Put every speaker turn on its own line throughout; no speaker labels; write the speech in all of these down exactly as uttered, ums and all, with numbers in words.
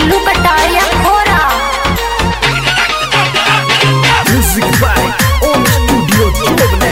Golu Kataria Khora.
Music by Om Studio Jobner।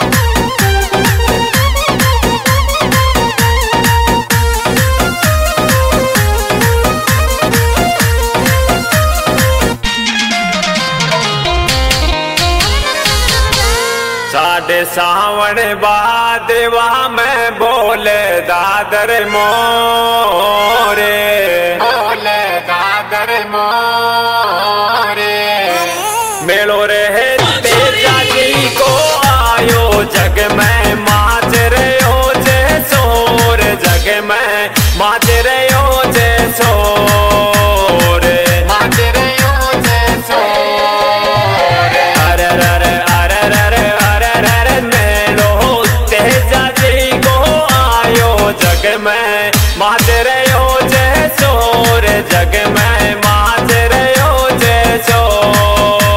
साढ़े सावन बादेवा में बोले दादर मोरे, बोले दादर मोरे। मेलो रहे तेजा जी को आयो जग में माच रहे हो जे सोर, जग में माच रहे हो जे सोर, माच रहे हो जे सोर। अरे अरे अरे अरे अरे मेलो तेजा जी को आयो जग में माच रहे हो जे सोर, जग में माच रहे हो जे सोर।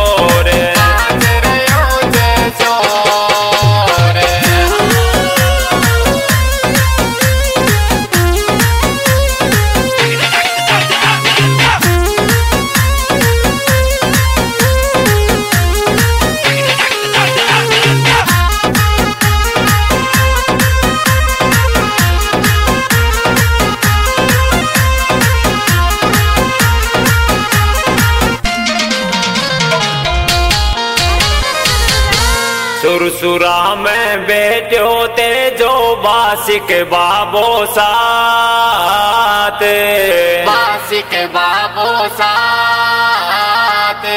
सुरसुरा में बैठे होते जो बासिक बाबो साथ, बासिक बाबो साथ।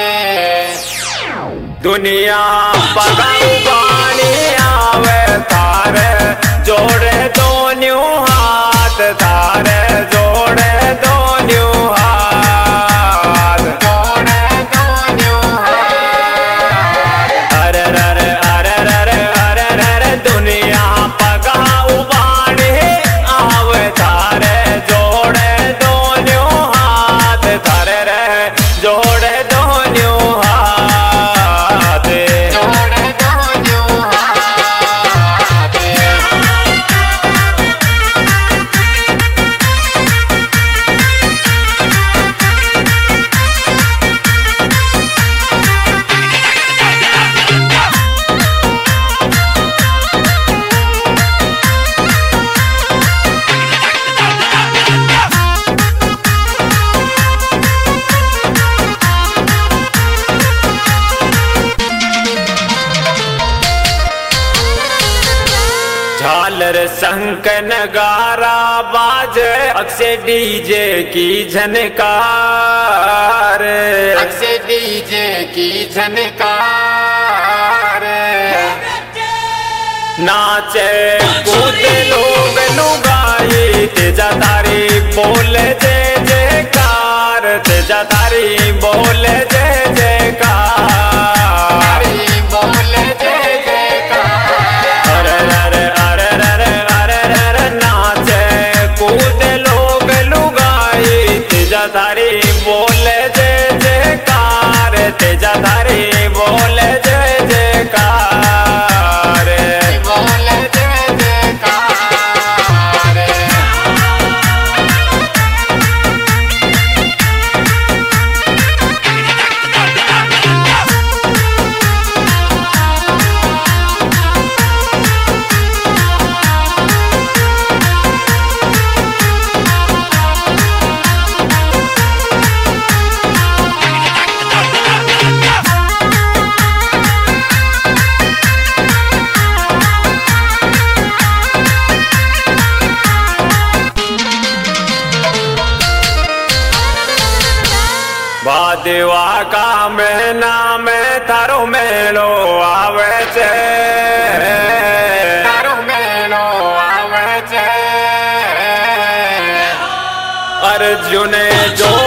दुनिया पगाऊ पानी आवे थारे जोड़े दोन्यू हाथ, थारे जोड़े दोन्यू हाथ, जोड़े दोन्यू हाथ। अरे अरे दुनिया पगाऊ बाणी आवे थारे जोड़े दोन्यू हाथ, थारे रे जोड़े दोन्यू हाथ, जोड़े दोन्यू हाथ। झालर शंख नगारा बाजे अक्षय डीजे की झनकार, अक्षय डीजे की झनकार। नाचे कूदे लोग लुगाई तेजा तारी बोले जय जयकार, तेजा तारी बोले जय जयकार, बोले जय जयकार। अरे अरे कूदे लोग लुगाई तेजा धारी बोले जय जयकार, तेजा धारी बोले जय जयकार, बोले जय जयकार। भादवा का महीना में थारो मेलो आवे छे, थारो मेलो आवे छे। अर्जुन जो